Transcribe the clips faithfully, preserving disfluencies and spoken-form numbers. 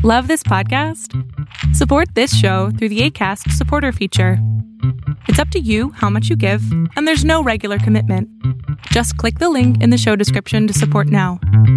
Love this podcast? Support this show through the Acast supporter feature. It's up to you how much you give, and there's no regular commitment. Just click the link in the show description to support now.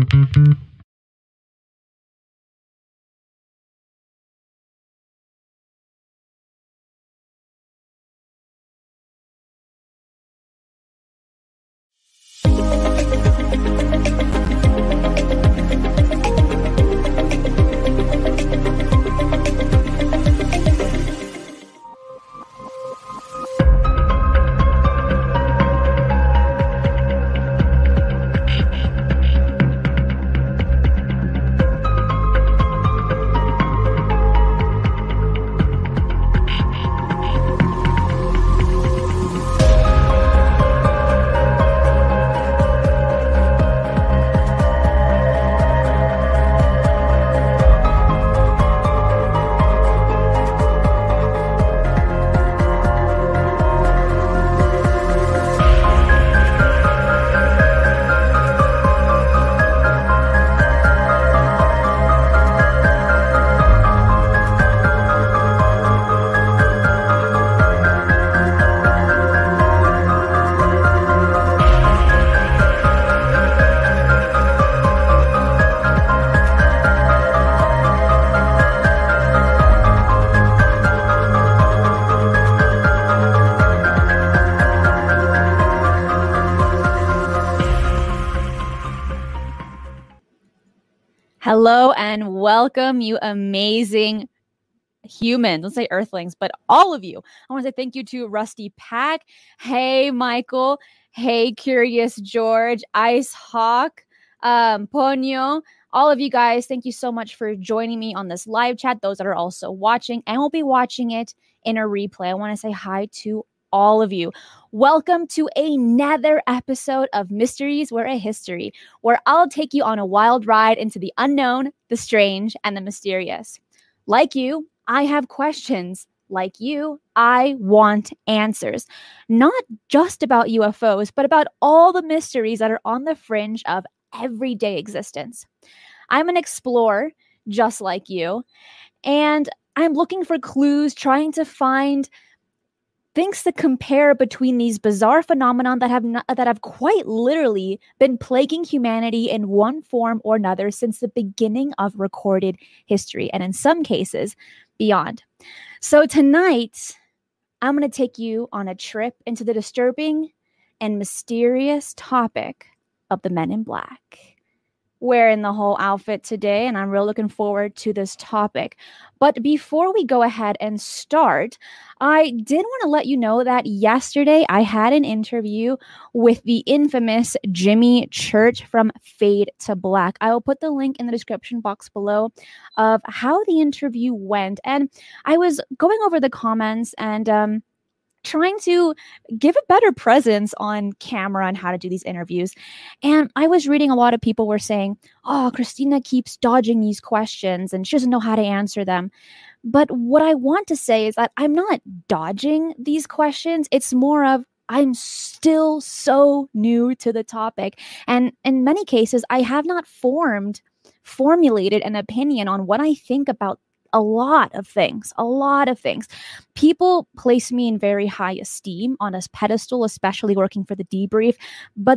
Hello and welcome, you amazing humans. Let's say earthlings, but all of you. I want to say thank you to Rusty Pack. Hey, Michael. Hey, Curious George, Ice Hawk, um, Ponyo. All of you guys, thank you so much for joining me on this live chat. Those that are also watching and will be watching it in a replay. I want to say hi to all of you. Welcome to another episode of Mysteries Were a History, where I'll take you on a wild ride into the unknown, the strange, and the mysterious. Like you, I have questions. Like you, I want answers. Not just about U F Os, but about all the mysteries that are on the fringe of everyday existence. I'm an explorer, just like you, and I'm looking for clues, trying to find things to compare between these bizarre phenomena that have not, that have quite literally been plaguing humanity in one form or another since the beginning of recorded history, and in some cases, beyond. So tonight, I'm going to take you on a trip into the disturbing and mysterious topic of the Men in Black. Wearing the whole outfit today, and I'm real looking forward to this topic. But before we go ahead and start, I did want to let you know that yesterday I had an interview with the infamous Jimmy Church from Fade to Black. I will put the link in the description box below of how the interview went. And I was going over the comments and um trying to give a better presence on camera on how to do these interviews. And I was reading a lot of people were saying, oh, Christina keeps dodging these questions and she doesn't know how to answer them. But what I want to say is that I'm not dodging these questions. It's more of I'm still so new to the topic. And in many cases, I have not formed, formulated an opinion on what I think about a lot of things, a lot of things. People place me in very high esteem on a pedestal, especially working for the Debrief, but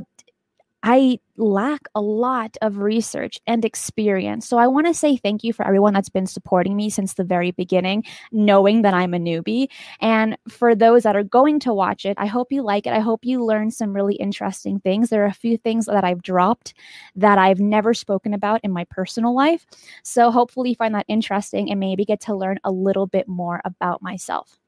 I lack a lot of research and experience. So I want to say thank you for everyone that's been supporting me since the very beginning, knowing that I'm a newbie. And for those that are going to watch it, I hope you like it. I hope you learn some really interesting things. There are a few things that I've dropped that I've never spoken about in my personal life. So hopefully you find that interesting and maybe get to learn a little bit more about myself.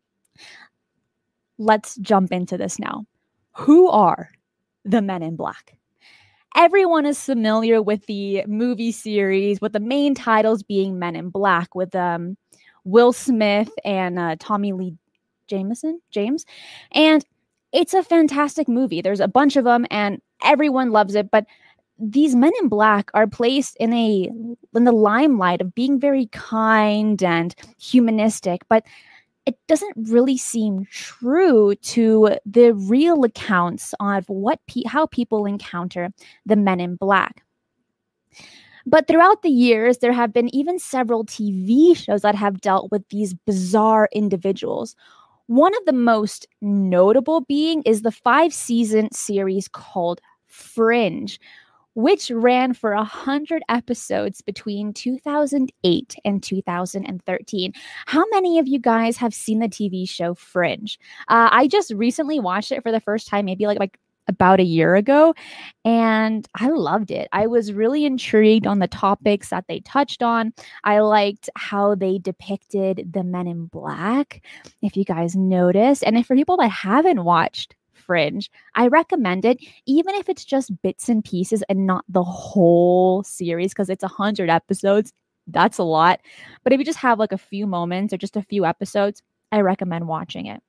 Let's jump into this now. Who are the Men in Black? Everyone is familiar with the movie series, with the main titles being Men in Black, with um, Will Smith and uh, Tommy Lee Jameson, James. And it's a fantastic movie. There's a bunch of them and everyone loves it. But these Men in Black are placed in a in the limelight of being very kind and humanistic. But it doesn't really seem true to the real accounts of what pe- how people encounter the Men in Black. But throughout the years, there have been even several T V shows that have dealt with these bizarre individuals. One of the most notable being is the five-season series called Fringe, which ran for one hundred episodes between two thousand eight and two thousand thirteen. How many of you guys have seen the T V show Fringe? Uh, I just recently watched it for the first time, maybe like, like about a year ago, and I loved it. I was really intrigued on the topics that they touched on. I liked how they depicted the Men in Black, if you guys noticed. And if for people that haven't watched Fringe, I recommend it, even if it's just bits and pieces and not the whole series, because it's one hundred episodes. That's a lot. But if you just have like a few moments or just a few episodes, I recommend watching it.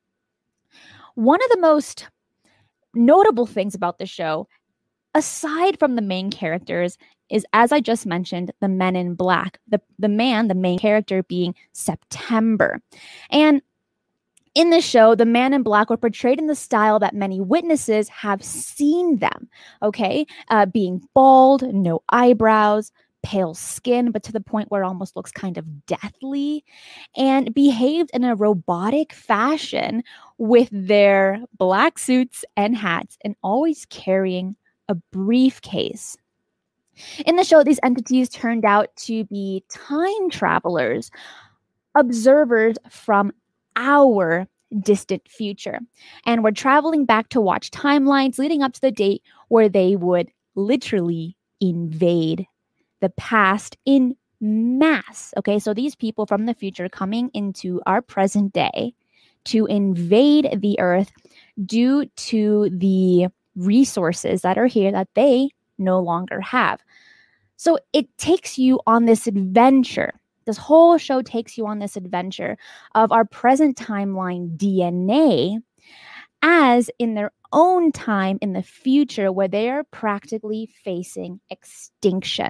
One of the most notable things about the show, aside from the main characters, is, as I just mentioned, the Men in Black. The, the man, the main character being September. And in the show, the Man in Black were portrayed in the style that many witnesses have seen them, okay? Uh, being bald, no eyebrows, pale skin, but to the point where it almost looks kind of deathly, and behaved in a robotic fashion with their black suits and hats and always carrying a briefcase. In the show, these entities turned out to be time travelers, observers from our distant future, and we're traveling back to watch timelines leading up to the date where they would literally invade the past in mass. Okay, so these people from the future coming into our present day to invade the earth due to the resources that are here that they no longer have. So it takes you on this adventure. This whole show takes you on this adventure of our present timeline D N A as in their own time in the future where they are practically facing extinction.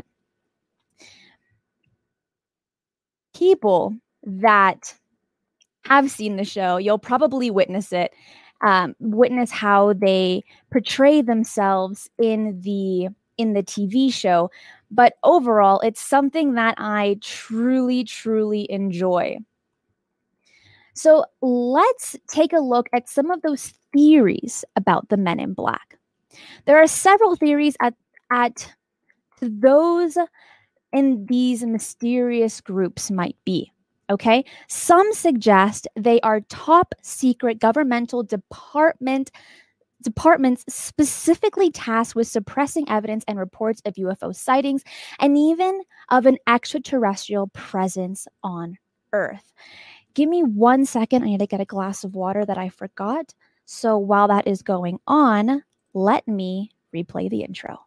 People that have seen the show, you'll probably witness it, um, witness how they portray themselves in the in the T V show. But overall, it's something that I truly, truly enjoy. So let's take a look at some of those theories about the Men in Black. There are several theories at, at those in these mysterious groups might be. Okay, some suggest they are top secret governmental department departments specifically tasked with suppressing evidence and reports of U F O sightings and even of an extraterrestrial presence on Earth. Give me one second. I need to get a glass of water that I forgot. So while that is going on, let me replay the intro.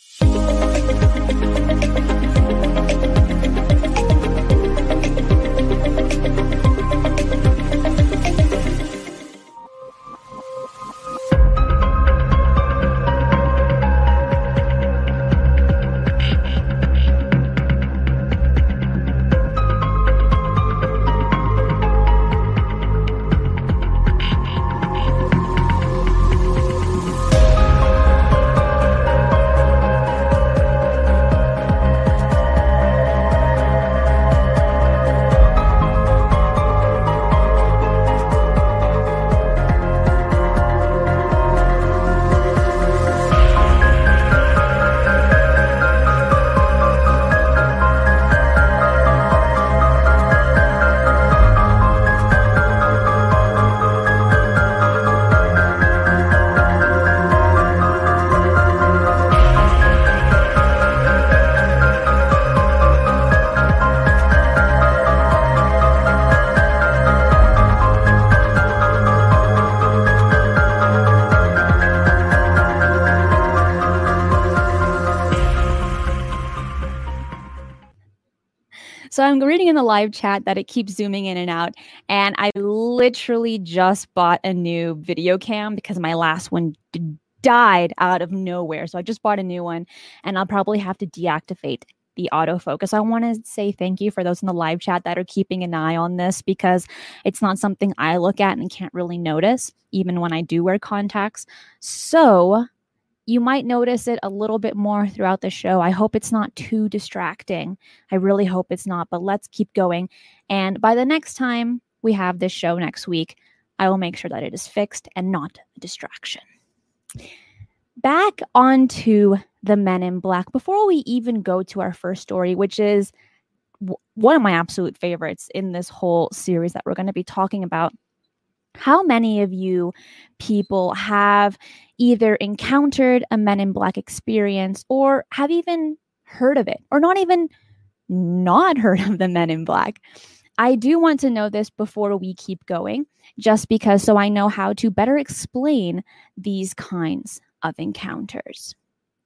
So I'm reading in the live chat that it keeps zooming in and out. And I literally just bought a new video cam because my last one d- died out of nowhere. So I just bought a new one and I'll probably have to deactivate the autofocus. I want to say thank you for those in the live chat that are keeping an eye on this because it's not something I look at and can't really notice, even when I do wear contacts. So You might notice it a little bit more throughout the show. I hope it's not too distracting. I really hope it's not, but let's keep going. And by the next time we have this show next week, I will make sure that it is fixed and not a distraction. Back onto the Men in Black. Before we even go to our first story, which is w- one of my absolute favorites in this whole series that we're going to be talking about, how many of you people have either encountered a Men in Black experience or have even heard of it, or not even not heard of the Men in Black? I do want to know this before we keep going, just because so I know how to better explain these kinds of encounters.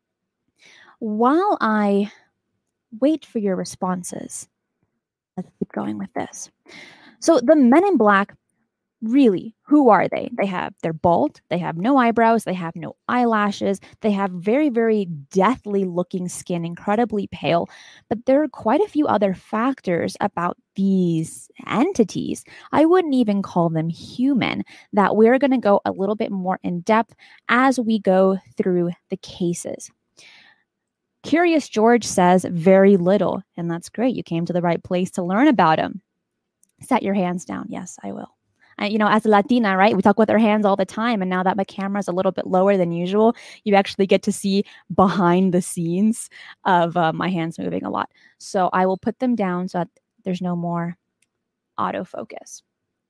While I wait for your responses, let's keep going with this. So the Men in Black, really, who are they? They have, they're bald, they have no eyebrows, they have no eyelashes, they have very, very deathly looking skin, incredibly pale. But there are quite a few other factors about these entities. I wouldn't even call them human, that we're going to go a little bit more in depth as we go through the cases. Curious George says very little, and that's great. You came to the right place to learn about him. Set your hands down. Yes, I will. Uh, you know, as a Latina, right, we talk with our hands all the time. And now that my camera is a little bit lower than usual, you actually get to see behind the scenes of uh, my hands moving a lot. So I will put them down so that there's no more autofocus.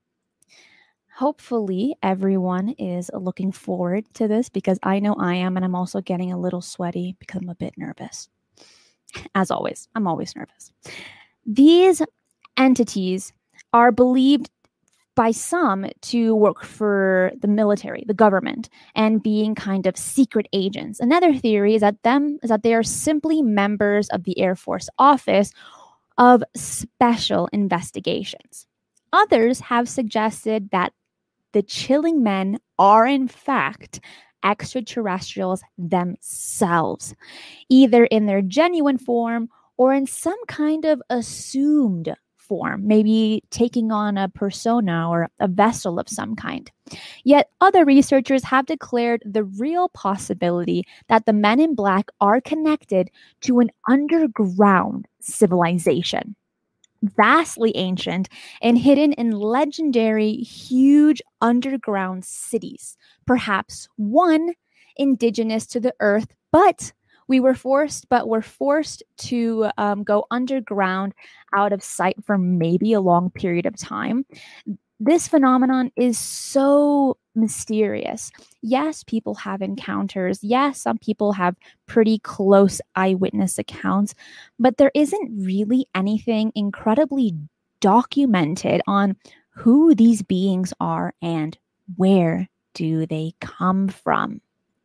Hopefully everyone is looking forward to this, because I know I am, and I'm also getting a little sweaty because I'm a bit nervous. As always, I'm always nervous. These entities are believed by some to work for the military, the government, and being kind of secret agents. Another theory is that them is that they are simply members of the Air Force Office of Special Investigations. Others have suggested that the chilling men are in fact extraterrestrials themselves, either in their genuine form or in some kind of assumed form, maybe taking on a persona or a vessel of some kind. Yet other researchers have declared the real possibility that the Men in Black are connected to an underground civilization, vastly ancient and hidden in legendary, huge underground cities, perhaps one indigenous to the earth, but we were forced, but were forced to um, go underground out of sight for maybe a long period of time. This phenomenon is so mysterious. Yes, people have encounters. Yes, some people have pretty close eyewitness accounts, but there isn't really anything incredibly documented on who these beings are and where do they come from.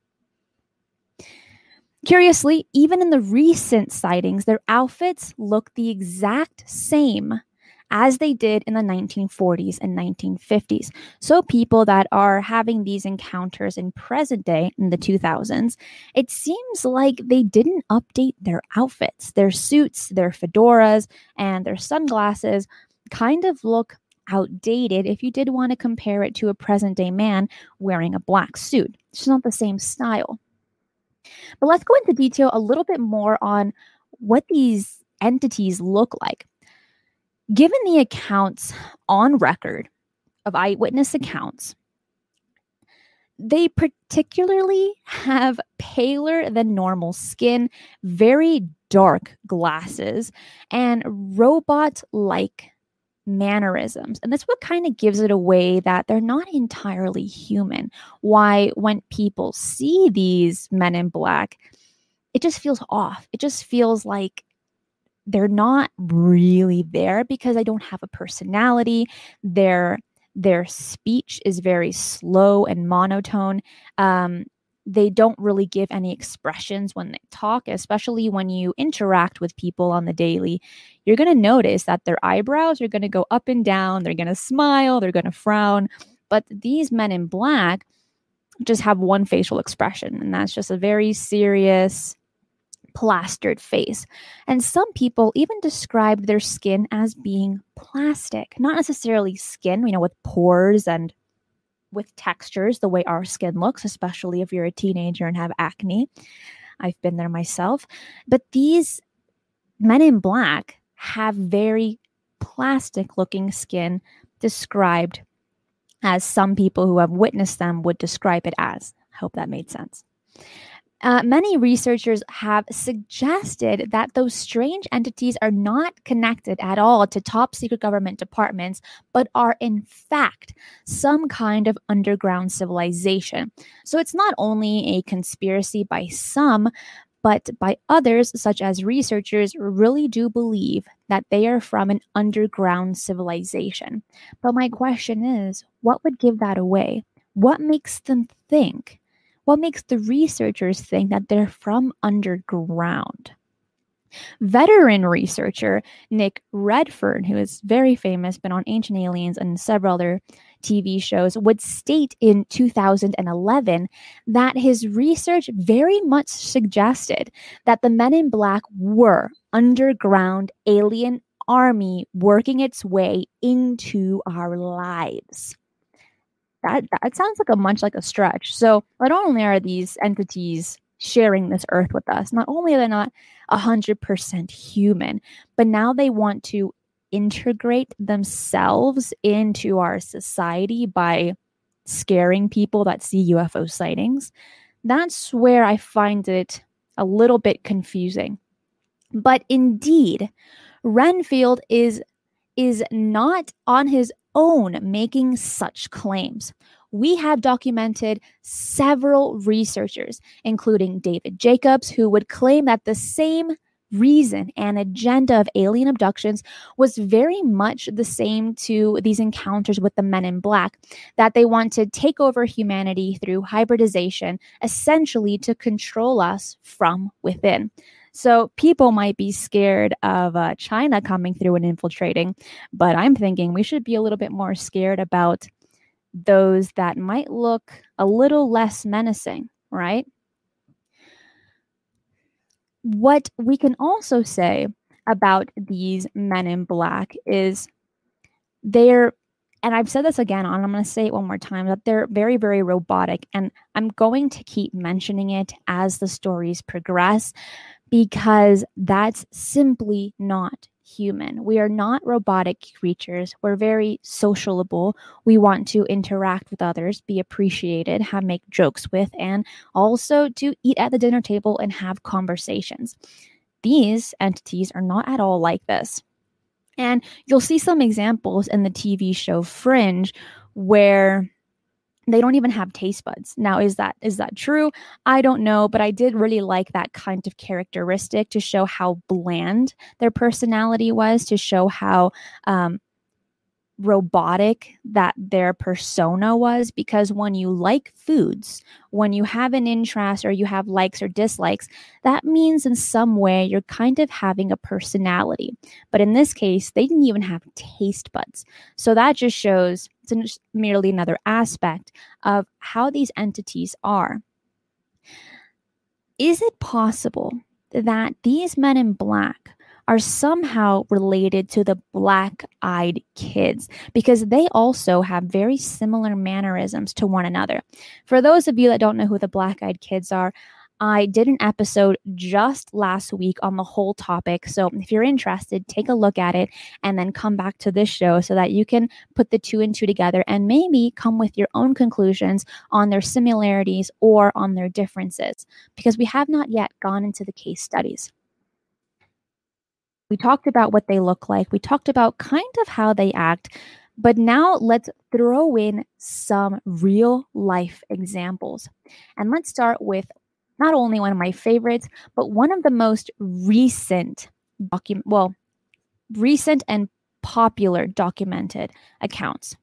Curiously, even in the recent sightings, their outfits look the exact same as they did in the nineteen forties and nineteen fifties. So people that are having these encounters in present day, in the two thousands, it seems like they didn't update their outfits. Their suits, their fedoras, and their sunglasses kind of look outdated if you did want to compare it to a present day man wearing a black suit. It's not the same style. But let's go into detail a little bit more on what these entities look like. Given the accounts on record of eyewitness accounts, they particularly have paler than normal skin, very dark glasses, and robot-like mannerisms. And that's what kind of gives it away that they're not entirely human. Why, when people see these Men in Black, it just feels off. It just feels like they're not really there because they don't have a personality. Their their speech is very slow and monotone. Um, they don't really give any expressions when they talk, especially when you interact with people on the daily. You're going to notice that their eyebrows are going to go up and down. They're going to smile. They're going to frown. But these Men in Black just have one facial expression, and that's just a very serious, plastered face. And some people even describe their skin as being plastic, not necessarily skin, you know, with pores and with textures the way our skin looks, especially if you're a teenager and have acne. I've been there myself. But these men in black have very plastic looking skin, described as some people who have witnessed them would describe it as. I hope that made sense. Uh, many researchers have suggested that those strange entities are not connected at all to top secret government departments, but are in fact some kind of underground civilization. So it's not only a conspiracy by some, but by others, such as researchers, really do believe that they are from an underground civilization. But my question is, what would give that away? What makes them think? What makes the researchers think that they're from underground? Veteran researcher Nick Redfern, who is very famous, been on Ancient Aliens and several other T V shows, would state in two thousand eleven that his research very much suggested that the Men in Black were underground alien army working its way into our lives. That, that sounds like a much like a stretch. So not only are these entities sharing this earth with us, not only are they not one hundred percent human, but now they want to integrate themselves into our society by scaring people that see U F O sightings. That's where I find it a little bit confusing. But indeed, Renfield is, is not on his own making such claims. We have documented several researchers, including David Jacobs, who would claim that the same reason and agenda of alien abductions was very much the same to these encounters with the Men in Black, that they want to take over humanity through hybridization, essentially to control us from within. So people might be scared of uh, China coming through and infiltrating, but I'm thinking we should be a little bit more scared about those that might look a little less menacing, right? What we can also say about these Men in Black is they're, and I've said this again, and I'm going to say it one more time, that they're very, very robotic. And I'm going to keep mentioning it as the stories progress, because that's simply not human. We are not robotic creatures. We're very sociable. We want to interact with others, be appreciated, have make jokes with, and also to eat at the dinner table and have conversations. These entities are not at all like this. And you'll see some examples in the T V show Fringe where they don't even have taste buds. Now, is that is that true? I don't know, but I did really like that kind of characteristic to show how bland their personality was, to show how um, robotic that their persona was. Because when you like foods, when you have an interest or you have likes or dislikes, that means in some way you're kind of having a personality. But in this case, they didn't even have taste buds. So that just shows it's merely another aspect of how these entities are. Is it possible that these Men in Black are somehow related to the Black-Eyed Kids, because they also have very similar mannerisms to one another? For those of you that don't know who the Black-Eyed Kids are, I did an episode just last week on the whole topic. So if you're interested, take a look at it and then come back to this show so that you can put the two and two together and maybe come with your own conclusions on their similarities or on their differences, because we have not yet gone into the case studies. We talked about what they look like. We talked about kind of how they act. But now let's throw in some real life examples. And let's start with not only one of my favorites, but one of the most recent document, well, recent and popular documented accounts.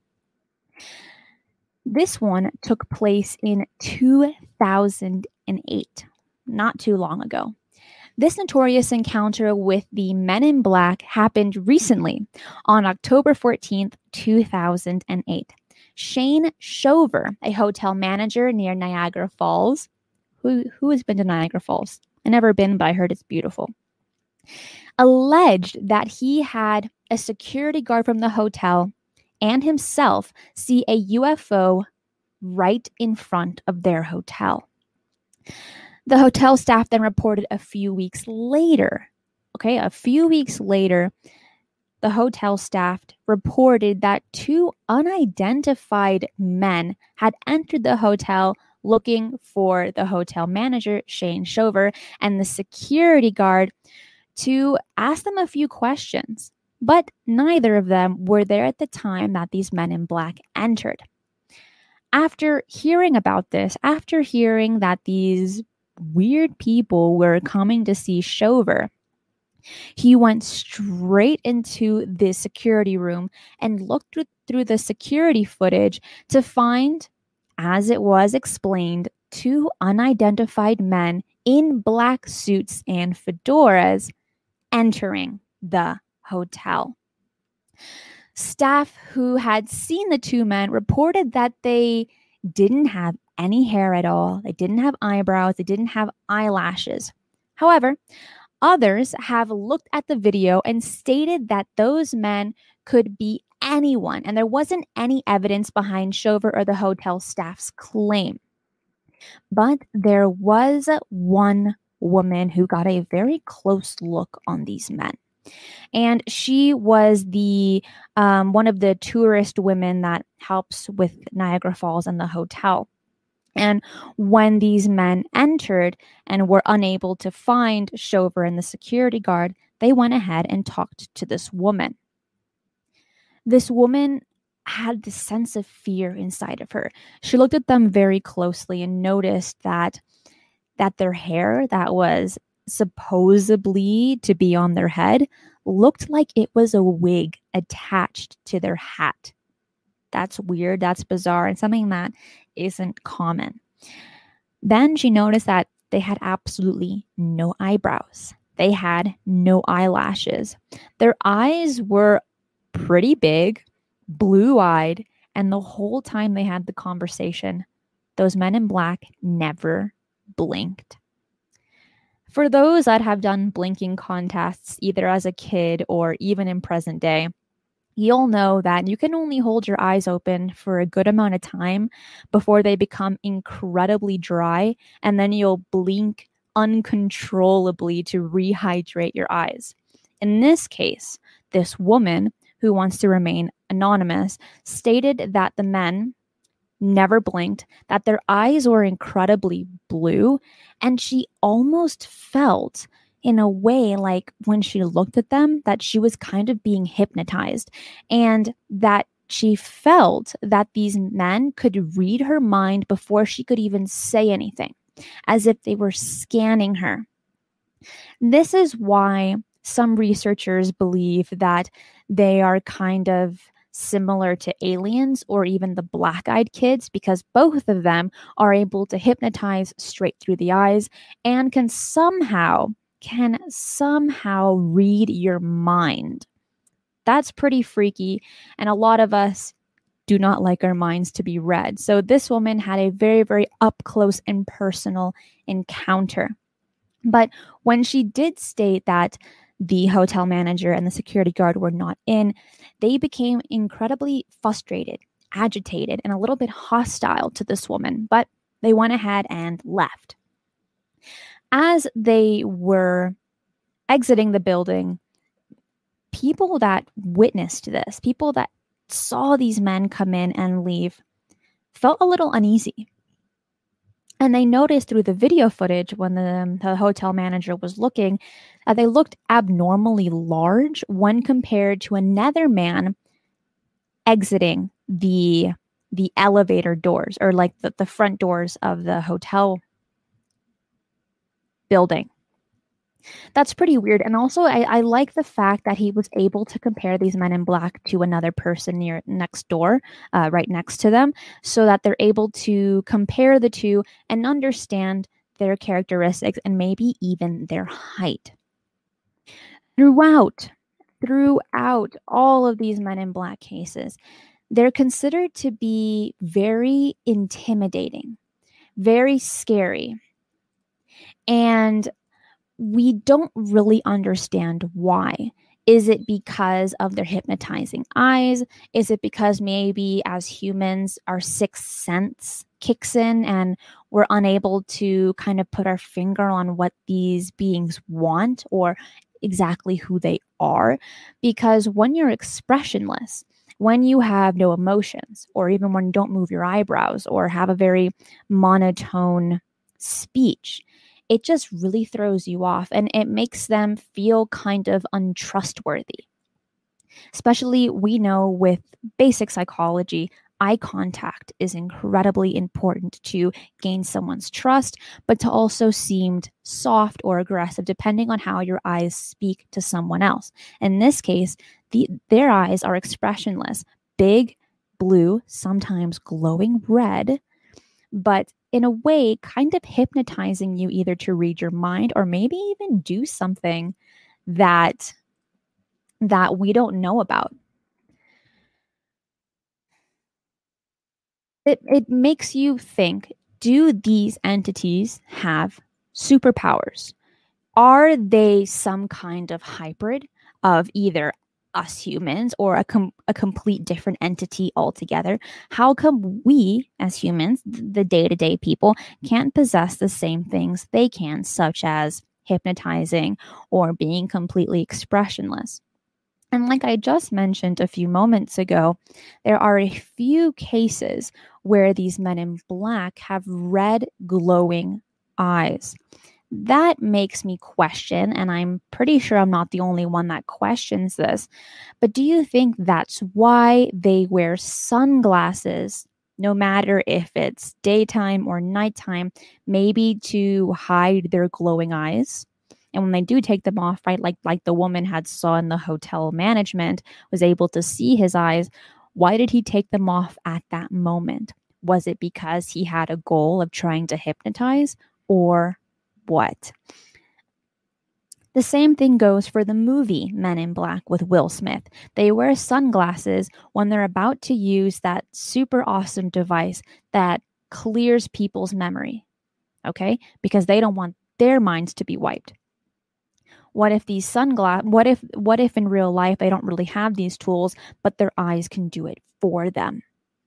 This one took place in two thousand eight, not too long ago. This notorious encounter with the Men in Black happened recently on October fourteenth, two thousand eight. Shane Shover, a hotel manager near Niagara Falls, who, who has been to Niagara Falls? I've never been, but I heard it's beautiful, alleged that he had a security guard from the hotel and himself see a U F O right in front of their hotel. The hotel staff then reported a few weeks later, okay, a few weeks later, the hotel staff reported that two unidentified men had entered the hotel looking for the hotel manager, Shane Shover, and the security guard to ask them a few questions. But neither of them were there at the time that these men in black entered. After hearing about this, after hearing that these weird people were coming to see Shover, he went straight into the security room and looked through, through the security footage to find, as it was explained, two unidentified men in black suits and fedoras entering the hotel. Staff who had seen the two men reported that they didn't have any hair at all. They didn't have eyebrows. They didn't have eyelashes. However, others have looked at the video and stated that those men could be anyone, and there wasn't any evidence behind Shover or the hotel staff's claim. But there was one woman who got a very close look on these men. And she was the um, one of the tourist women that helps with Niagara Falls and the hotel. And when these men entered and were unable to find Shover and the security guard, they went ahead and talked to this woman. This woman had this sense of fear inside of her. She looked at them very closely and noticed that, that their hair that was supposedly to be on their head looked like it was a wig attached to their hat. That's weird. That's bizarre, and something that isn't common. Then she noticed that they had absolutely no eyebrows. They had no eyelashes. Their eyes were pretty big, blue-eyed, and the whole time they had the conversation, those men in black never blinked. For those that have done blinking contests, either as a kid or even in present day, you'll know that you can only hold your eyes open for a good amount of time before they become incredibly dry, and then you'll blink uncontrollably to rehydrate your eyes. In this case, this woman, who wants to remain anonymous, stated that the men never blinked, that their eyes were incredibly blue, and she almost felt in a way like when she looked at them that she was kind of being hypnotized, and that she felt that these men could read her mind before she could even say anything, as if they were scanning her. This is why some researchers believe that they are kind of similar to aliens or even the black-eyed kids, because both of them are able to hypnotize straight through the eyes and can somehow can somehow read your mind. That's pretty freaky, and a lot of us do not like our minds to be read. So this woman had a very, very up-close and personal encounter. But when she did state that the hotel manager and the security guard were not in, they became incredibly frustrated, agitated, and a little bit hostile to this woman, but they went ahead and left. As they were exiting the building, people that witnessed this, people that saw these men come in and leave, felt a little uneasy. And they noticed through the video footage when the, the hotel manager was looking that they looked abnormally large when compared to another man exiting the, the elevator doors, or like the, the front doors of the hotel building. That's pretty weird. And also, I, I like the fact that he was able to compare these men in black to another person near next door, uh, right next to them, so that they're able to compare the two and understand their characteristics and maybe even their height. Throughout, throughout all of these men in black cases, they're considered to be very intimidating, very scary. And we don't really understand why. Is it because of their hypnotizing eyes? Is it because maybe as humans, our sixth sense kicks in and we're unable to kind of put our finger on what these beings want or exactly who they are? Because when you're expressionless, when you have no emotions, or even when you don't move your eyebrows or have a very monotone speech, it just really throws you off and it makes them feel kind of untrustworthy. Especially, we know with basic psychology, eye contact is incredibly important to gain someone's trust, but to also seem soft or aggressive, depending on how your eyes speak to someone else. In this case, the, their eyes are expressionless, big, blue, sometimes glowing red, but in a way, kind of hypnotizing you either to read your mind or maybe even do something that that we don't know about. It, it makes you think, do these entities have superpowers? Are they some kind of hybrid of either us humans or a, com- a complete different entity altogether? How come we as humans, the day-to-day people, can't possess the same things they can, such as hypnotizing or being completely expressionless? And like I just mentioned a few moments ago, there are a few cases where these men in black have red glowing eyes. That makes me question, and I'm pretty sure I'm not the only one that questions this, but do you think that's why they wear sunglasses, no matter if it's daytime or nighttime, maybe to hide their glowing eyes? And when they do take them off, right, like like the woman had saw in the hotel management, was able to see his eyes, why did he take them off at that moment? Was it because he had a goal of trying to hypnotize, or what? The same thing goes for the movie Men in Black with Will Smith. They wear sunglasses when they're about to use that super awesome device that clears people's memory, okay? Because they don't want their minds to be wiped. What if these sunglass what if what if in real life they don't really have these tools, but their eyes can do it for them?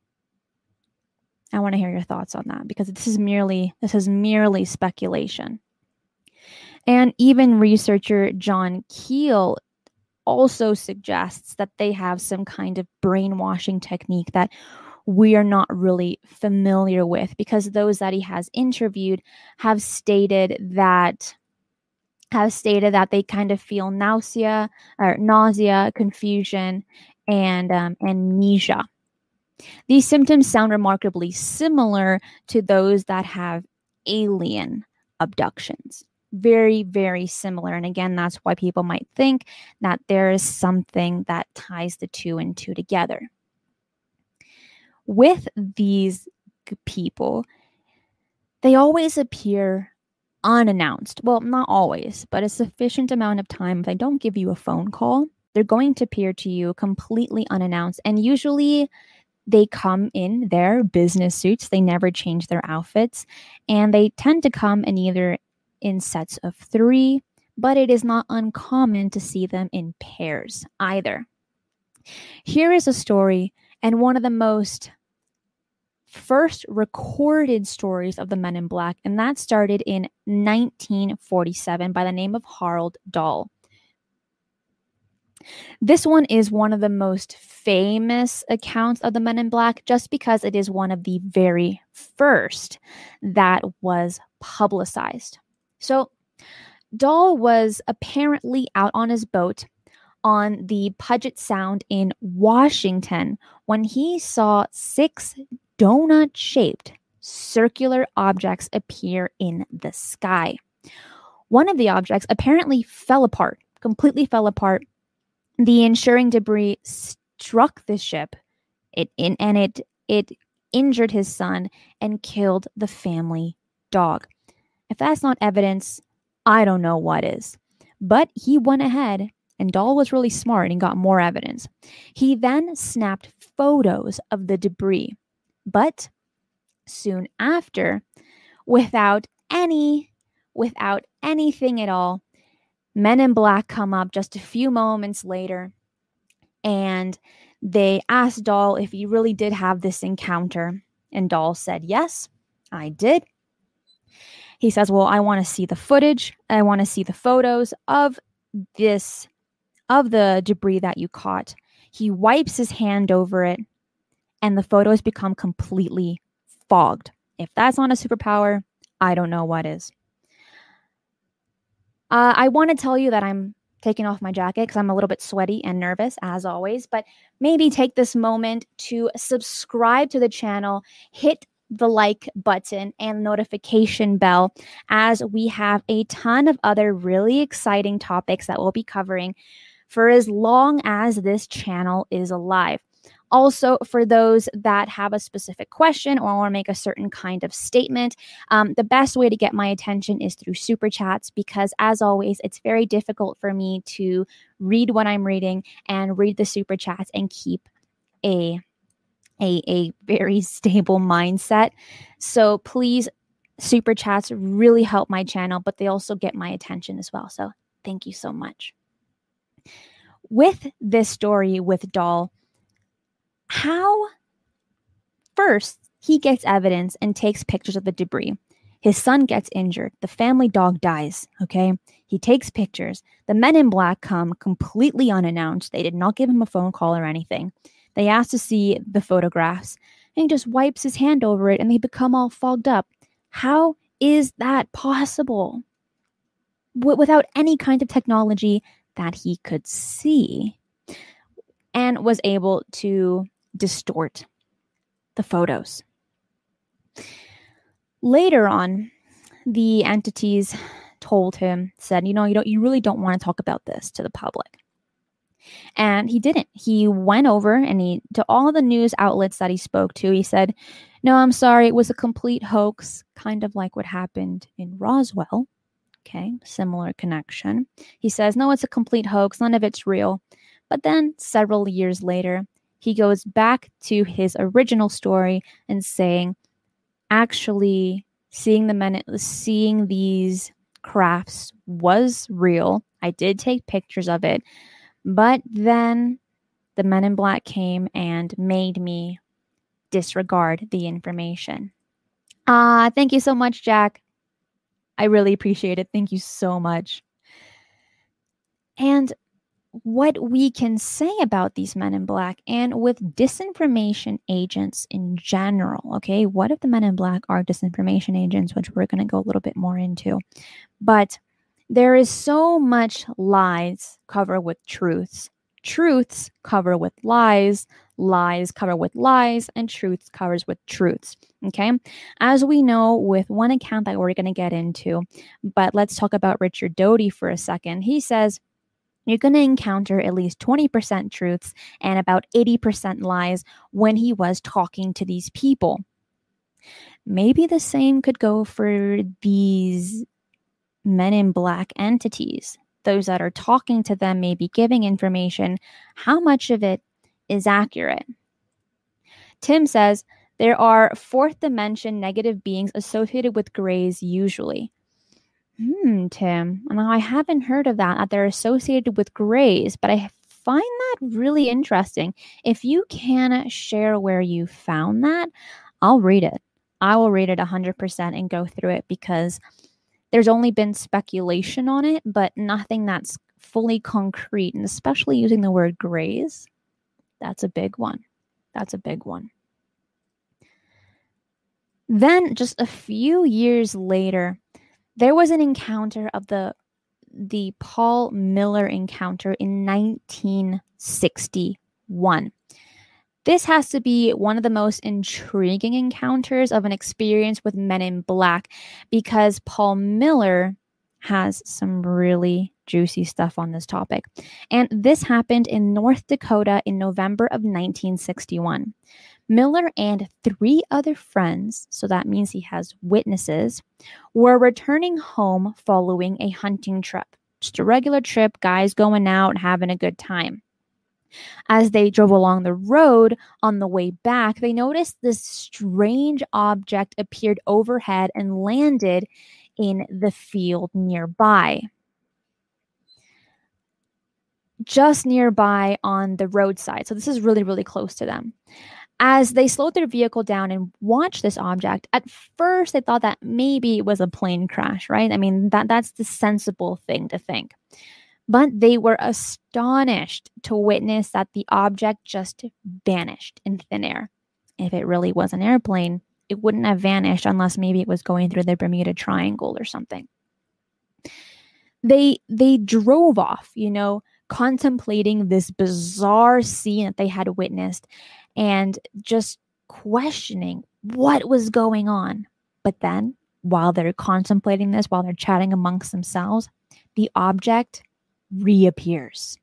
I want to hear your thoughts on that, because this is merely this is merely speculation. And even researcher John Keel also suggests that they have some kind of brainwashing technique that we are not really familiar with, because those that he has interviewed have stated that have stated that they kind of feel nausea or nausea, confusion, and um, amnesia. These symptoms sound remarkably similar to those that have alien abductions. Very, very similar. And again, that's why people might think that there is something that ties the two and two together. With these people, they always appear unannounced. Well, not always, but a sufficient amount of time. If they don't give you a phone call, they're going to appear to you completely unannounced. And usually they come in their business suits. They never change their outfits. And they tend to come in either in sets of three, but it is not uncommon to see them in pairs either. Here is a story, and one of the most first recorded stories of the Men in Black, and that started in nineteen forty-seven by the name of Harold Dahl. This one is one of the most famous accounts of the Men in Black, just because it is one of the very first that was publicized. So Dahl was apparently out on his boat on the Puget Sound in Washington when he saw six donut-shaped circular objects appear in the sky. One of the objects apparently fell apart, completely fell apart. The ensuing debris struck the ship, it in, and it it injured his son and killed the family dog. If that's not evidence, I don't know what is. But he went ahead, and Dahl was really smart and got more evidence. He then snapped photos of the debris. But soon after, without any, without anything at all, Men in Black come up just a few moments later, and they asked Dahl if he really did have this encounter. And Dahl said, yes, I did. He says, well, I want to see the footage. I want to see the photos of this, of the debris that you caught. He wipes his hand over it, and the photos become completely fogged. If that's not a superpower, I don't know what is. Uh, I want to tell you that I'm taking off my jacket because I'm a little bit sweaty and nervous, as always, but maybe take this moment to subscribe to the channel, hit the like button and notification bell, as we have a ton of other really exciting topics that we'll be covering for as long as this channel is alive. Also, for those that have a specific question or want to make a certain kind of statement, um, the best way to get my attention is through super chats, because as always, it's very difficult for me to read what I'm reading and read the super chats and keep a, a, a very stable mindset. So please, super chats really help my channel, but they also get my attention as well. So thank you so much. With this story with Dahl, how first he gets evidence and takes pictures of the debris. His son gets injured. The family dog dies. Okay. He takes pictures. The men in black come completely unannounced. They did not give him a phone call or anything. They asked to see the photographs, and he just wipes his hand over it and they become all fogged up. How is that possible? W- without any kind of technology that he could see, and was able to distort the photos. Later on, the entities told him, said, you know, you don't, you really don't want to talk about this to the public. And he didn't. He went over and he, to all the news outlets that he spoke to, he said, no, I'm sorry, it was a complete hoax, kind of like what happened in Roswell. Okay, similar connection. He says, no, it's a complete hoax. None of it's real. But then several years later, he goes back to his original story and saying, actually, seeing the men, seeing these crafts was real. I did take pictures of it. But then the men in black came and made me disregard the information. Ah, uh, thank you so much, Jack. I really appreciate it. Thank you so much. And what we can say about these men in black and with disinformation agents in general, okay? What if the men in black are disinformation agents, which we're going to go a little bit more into. But there is so much lies covered with truths. Truths cover with lies, lies cover with lies, and truths covers with truths, okay? As we know with one account that we're going to get into, but let's talk about Richard Doty for a second. He says, you're going to encounter at least twenty percent truths and about eighty percent lies when he was talking to these people. Maybe the same could go for these men in black entities. Those that are talking to them, maybe giving information. How much of it is accurate? Tim says, there are fourth dimension negative beings associated with grays usually. Hmm, Tim. Now, I haven't heard of that, that they're associated with grays, but I find that really interesting. If you can share where you found that, I'll read it. I will read it one hundred percent and go through it, because there's only been speculation on it, but nothing that's fully concrete, and especially using the word grays, that's a big one. That's a big one. Then, just a few years later, there was an encounter of the, the Paul Miller encounter in nineteen sixty-one. This has to be one of the most intriguing encounters of an experience with men in black, because Paul Miller has some really juicy stuff on this topic. And this happened in North Dakota in November of nineteen sixty-one. Miller and three other friends, so that means he has witnesses, were returning home following a hunting trip. Just a regular trip, guys going out and having a good time. As they drove along the road on the way back, they noticed this strange object appeared overhead and landed in the field nearby. just nearby on the roadside. So this is really, really close to them. As they slowed their vehicle down and watched this object, at first they thought that maybe it was a plane crash, right? I mean, that, that's the sensible thing to think. But they were astonished to witness that the object just vanished in thin air. If it really was an airplane, it wouldn't have vanished unless maybe it was going through the Bermuda Triangle or something. They they drove off, you know, contemplating this bizarre scene that they had witnessed and just questioning what was going on. But then, while they're contemplating this, while they're chatting amongst themselves, the object reappears.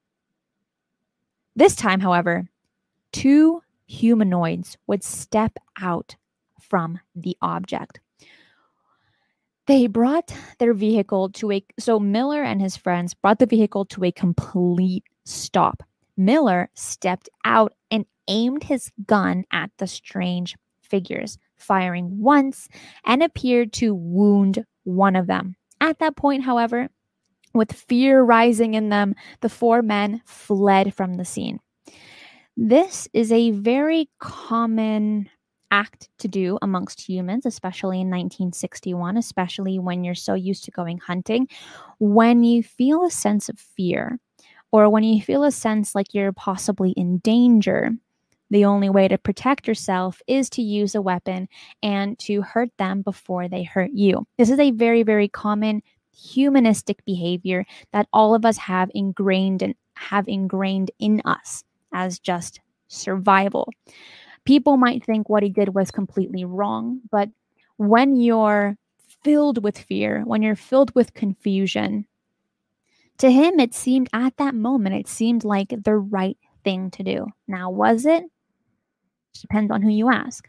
This time, however, two humanoids would step out from the object. They brought their vehicle to a, so Miller and his friends brought the vehicle to a complete stop. Miller stepped out and aimed his gun at the strange figures, firing once and appeared to wound one of them. At that point, however, with fear rising in them, the four men fled from the scene. This is a very common act to do amongst humans, especially in nineteen sixty-one, especially when you're so used to going hunting. When you feel a sense of fear, or when you feel a sense like you're possibly in danger, the only way to protect yourself is to use a weapon and to hurt them before they hurt you. This is a very, very common humanistic behavior that all of us have ingrained and have ingrained in us as just survival. People might think what he did was completely wrong, but when you're filled with fear, when you're filled with confusion, to him, it seemed at that moment, it seemed like the right thing to do. Now, was it? It depends on who you ask.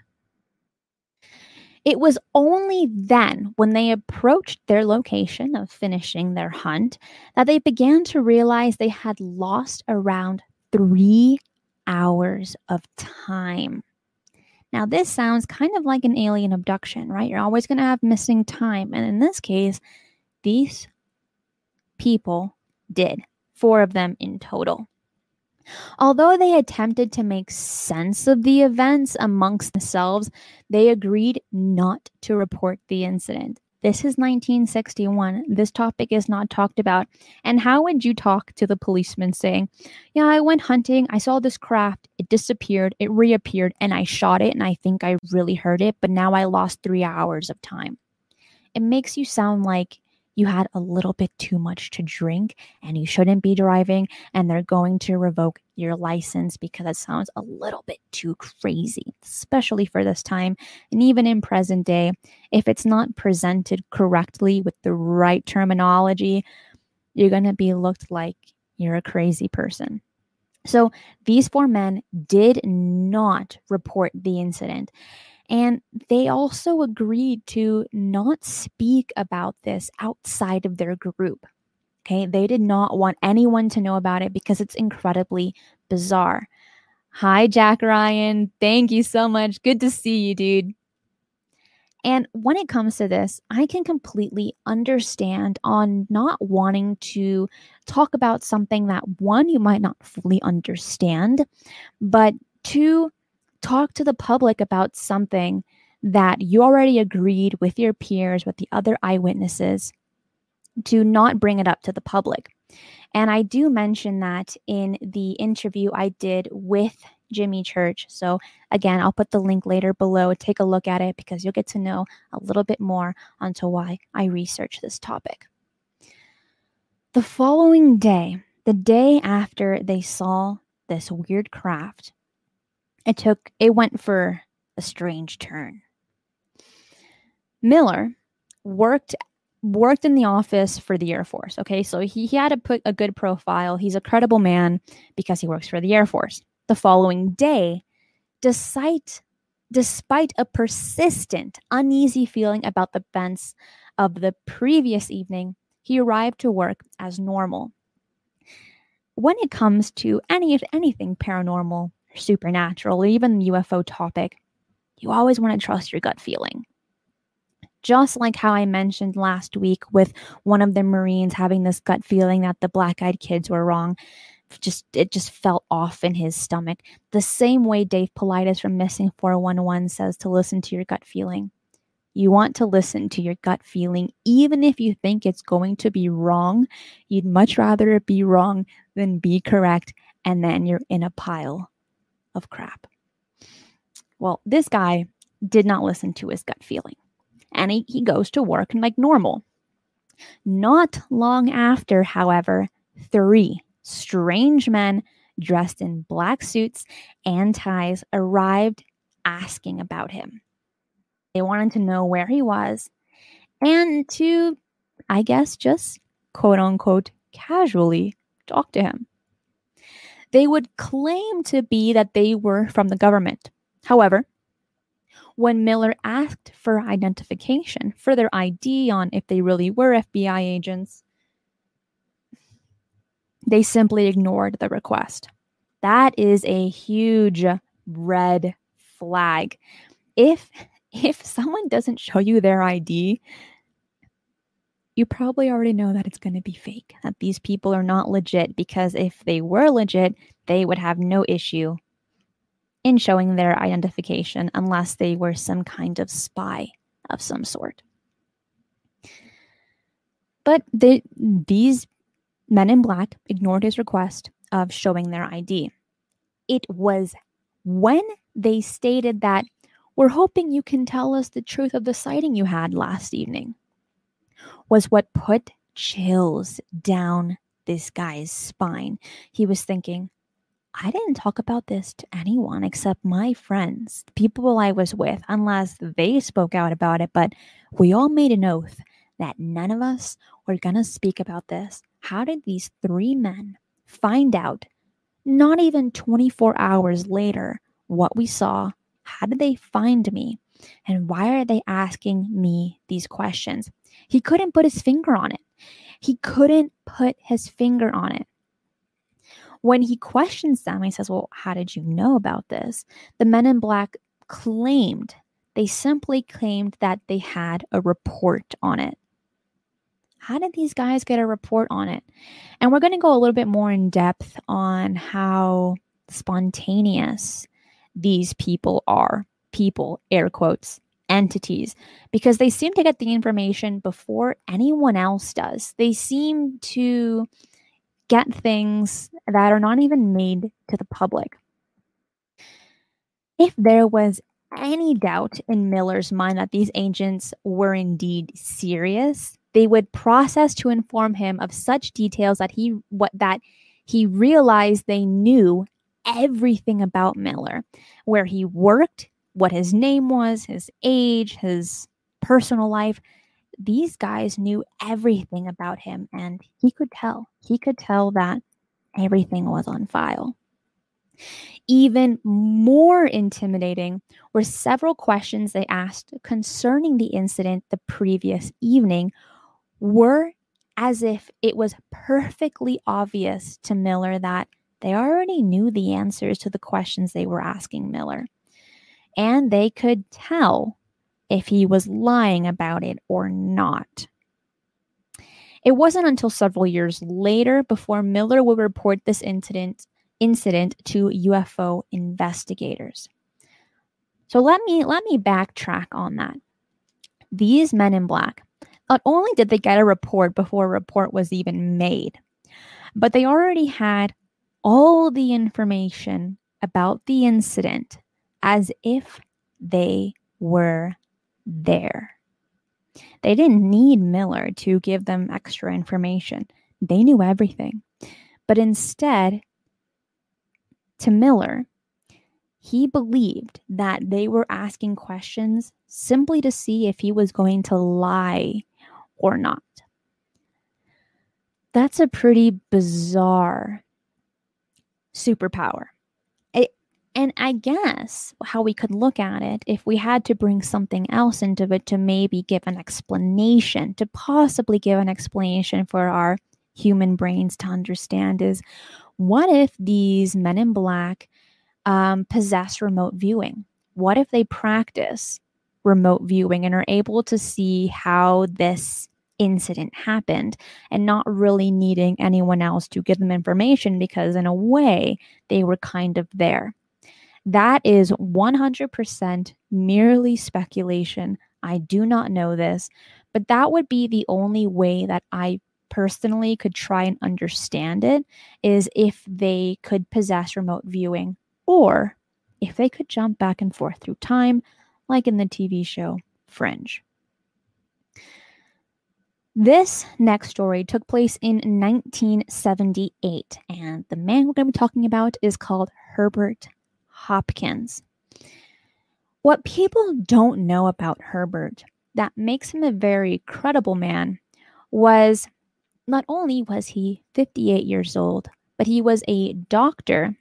It was only then, when they approached their location of finishing their hunt, that they began to realize they had lost around three hours of time. Now, this sounds kind of like an alien abduction, right? You're always going to have missing time. And in this case, these people did, four of them in total. Although they attempted to make sense of the events amongst themselves, they agreed not to report the incident. This is nineteen sixty-one. This topic is not talked about. And how would you talk to the policeman saying, yeah, I went hunting, I saw this craft, it disappeared, it reappeared, and I shot it, and I think I really hurt it, but now I lost three hours of time. It makes you sound like you had a little bit too much to drink and you shouldn't be driving, and they're going to revoke your license because it sounds a little bit too crazy, especially for this time. And even in present day, if it's not presented correctly with the right terminology, you're going to be looked like you're a crazy person. So these four men did not report the incident. And they also agreed to not speak about this outside of their group. Okay, they did not want anyone to know about it because it's incredibly bizarre. Hi, Jack Ryan. Thank you so much. Good to see you, dude. And when it comes to this, I can completely understand on not wanting to talk about something that, one, you might not fully understand, but two, talk to the public about something that you already agreed with your peers, with the other eyewitnesses, to not bring it up to the public. And I do mention that in the interview I did with Jimmy Church. So again, I'll put the link later below. Take a look at it because you'll get to know a little bit more onto why I researched this topic. The following day, the day after they saw this weird craft, it took, it went for a strange turn. Miller worked worked in the office for the Air Force. Okay, so he, he had to put a good profile. He's a credible man because he works for the Air Force. The following day, despite, despite a persistent, uneasy feeling about the events of the previous evening, he arrived to work as normal. When it comes to any anything paranormal, supernatural, or even the U F O topic, you always want to trust your gut feeling. Just like how I mentioned last week with one of the Marines having this gut feeling that the black-eyed kids were wrong. Just it just felt off in his stomach. The same way Dave Paulides from Missing four one one says to listen to your gut feeling. You want to listen to your gut feeling, even if you think it's going to be wrong. You'd much rather it be wrong than be correct, and then you're in a pile of crap. Well, this guy did not listen to his gut feeling, and he, he goes to work like normal. Not long after, however, three strange men dressed in black suits and ties arrived asking about him. They wanted to know where he was and to, I guess, just quote unquote casually talk to him. They would claim to be that they were from the government. However, when Miller asked for identification, for their I D on if they really were F B I agents, they simply ignored the request. That is a huge red flag. If if someone doesn't show you their I D, you probably already know that it's going to be fake, that these people are not legit, because if they were legit, they would have no issue in showing their identification unless they were some kind of spy of some sort. But they, these men in black ignored his request of showing their I D. It was when they stated that, "We're hoping you can tell us the truth of the sighting you had last evening," was what put chills down this guy's spine. He was thinking, I didn't talk about this to anyone except my friends, the people I was with, unless they spoke out about it. But we all made an oath that none of us were going to speak about this. How did these three men find out, not even twenty-four hours later, what we saw? How did they find me? And why are they asking me these questions? He couldn't put his finger on it. He couldn't put his finger on it. When he questions them, he says, well, how did you know about this? The men in black claimed, they simply claimed that they had a report on it. How did these guys get a report on it? And we're going to go a little bit more in depth on how spontaneous these people are. People, air quotes, entities, because they seem to get the information before anyone else does. They seem to get things that are not even made to the public. If there was any doubt in Miller's mind that these agents were indeed serious, they would process to inform him of such details that he what that he realized they knew everything about Miller, where he worked, what his name was, his age, his personal life. These guys knew everything about him, and he could tell. He could tell that everything was on file. Even more intimidating were several questions they asked concerning the incident the previous evening, were as if it was perfectly obvious to Miller that they already knew the answers to the questions they were asking Miller. And they could tell if he was lying about it or not. It wasn't until several years later before Miller would report this incident incident to U F O investigators. So let me let me backtrack on that. These men in black, not only did they get a report before a report was even made, but they already had all the information about the incident as if they were there. They didn't need Miller to give them extra information. They knew everything. But instead, to Miller, he believed that they were asking questions simply to see if he was going to lie or not. That's a pretty bizarre superpower. It, and I guess how we could look at it, if we had to bring something else into it to maybe give an explanation, to possibly give an explanation for our human brains to understand, is what if these men in black um, possess remote viewing? What if they practice remote viewing and are able to see how this incident happened and not really needing anyone else to give them information because in a way they were kind of there. That is one hundred percent merely speculation. I do not know this, but that would be the only way that I personally could try and understand it, is if they could possess remote viewing or if they could jump back and forth through time, like in the T V show Fringe. This next story took place in nineteen seventy-eight, and the man we're going to be talking about is called Herbert Hopkins. What people don't know about Herbert that makes him a very credible man was not only was he fifty-eight years old, but he was a doctor